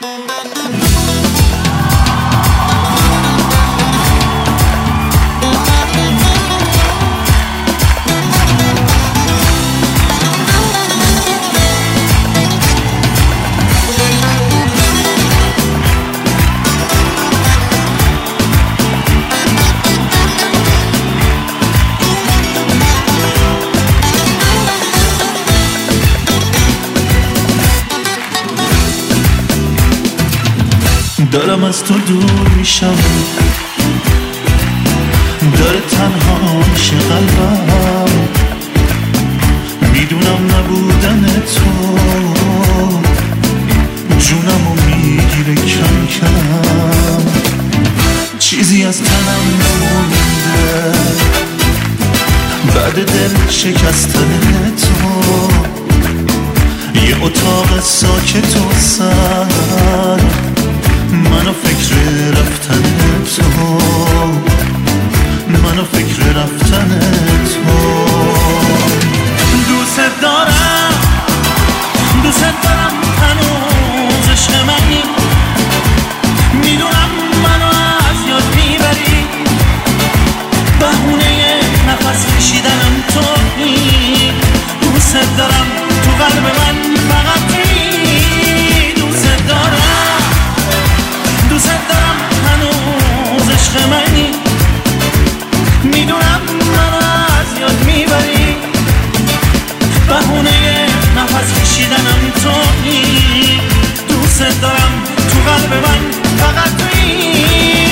دارم از تو دور میشم، داره تنها میشه قلبم، میدونم نبودن تو جونمو میگیره کم کم، چیزی از تنم نمونده بعد دل شکستن تو، یه اتاق ساکت و سرد منو فکر رفتن تو، منو فکر رفتن تو. دوست دارم هنوز عشق منی، میدونم منو از یاد میبری، بهونه نفس کشیدنم تویی. دوست دارم تو قلب من فقط تویی. دوست دارم هنوز عشق منی، میدونم منو از یاد میبری، بهونه نفس کشیدنم تویی. دوست دارم تو قلب من فقط تویی.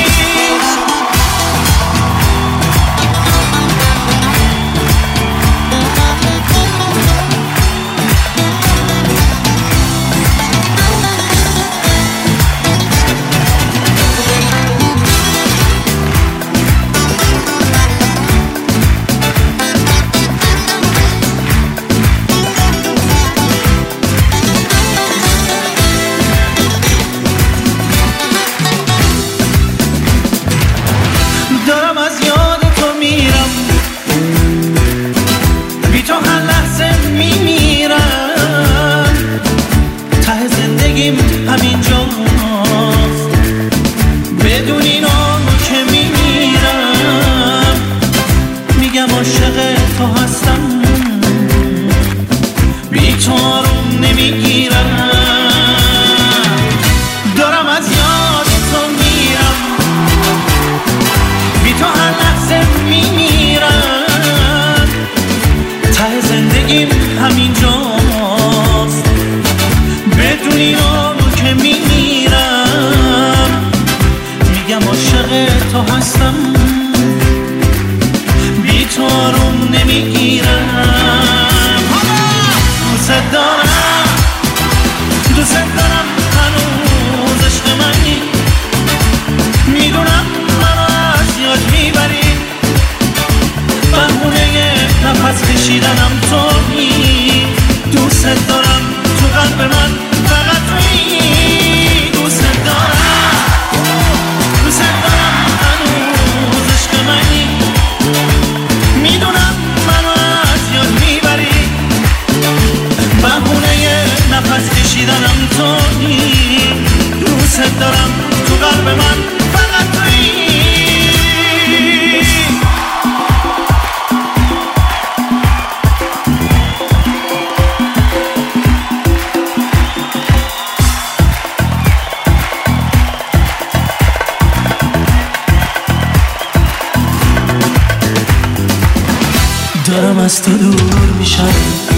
دارم از تو دور میشم،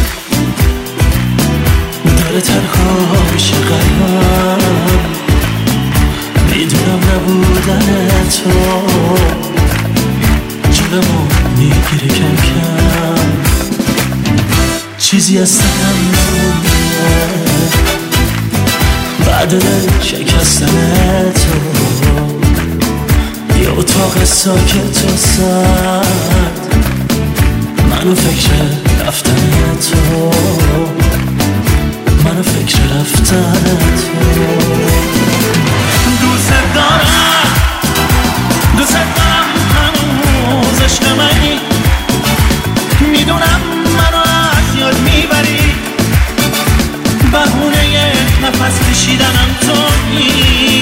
داره تنها میشه قلبم، میدونم نبودن تو جونمو میگیره کم کم، چیزی از تنم نمونده بعد دل شکستن تو، یه اتاق ساکت و سرد منو فکر رفتن تو، منو فکر رفتن تو. دوست دارم هنوز عشق منی، میدونم منو از یاد میبری، بهونه نفس کشیدنم تویی